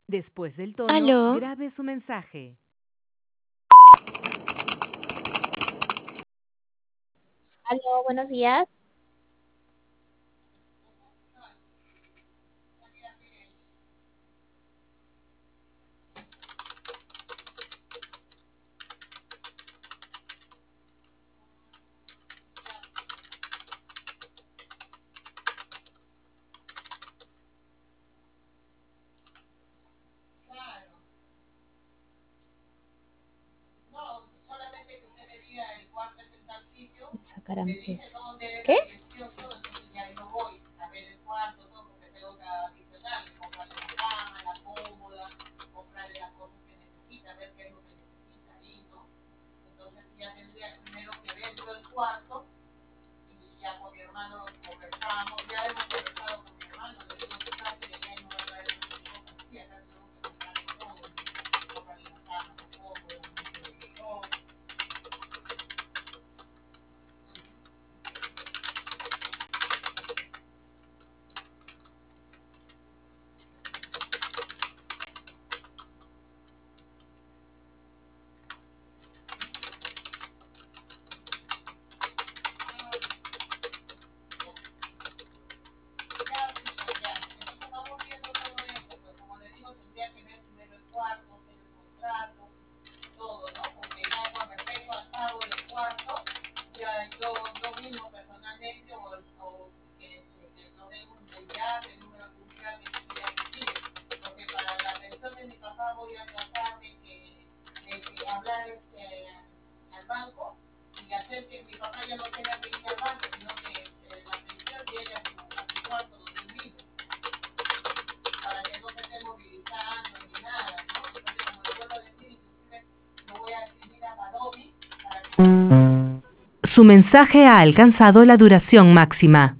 Después del tono, Aló, grabe su mensaje. Aló, buenos días. Claro. No, solamente que usted me diga el cuarto es en tal sitio, Sacarán me dice pues. dónde es ¿Qué? la dirección, todo, entonces ya yo voy a ver el cuarto, todo, porque tengo que adicionarle, comprarle la cama, la cómoda, comprarle las cosas que necesita, ver qué es lo que necesita ahí, ¿no? Entonces ya tendría primero que dentro del cuarto, y ya con mi hermano conversamos, ya hemos conversado con mi hermano, le digo que casi de ahí no va a traer muchas cosas, sí, acá tenemos que comprarle todo, comprarle la cama, la cómoda, todo. Ya, pues, ya. Entonces vamos viendo todo eso, pues como le digo, tendría que ver primero el cuarto, hacer el contrato, todo, ¿no? Porque ya con respecto al pago del cuarto, ya yo mismo personalmente o que nos den un llave, el número de un llave que ya recibe. Porque para la atención de mi papá voy a tratar de hablar al banco y hacer que mi papá ya no tenga que ir al banco, sino que la atención llegue a su cuarto donde él vive, para que no se esté movilizando ni nada, ¿no? Entonces, como le vuelvo a decir, inclusive lo voy a escribir a Badovi para que... Su mensaje ha alcanzado la duración máxima.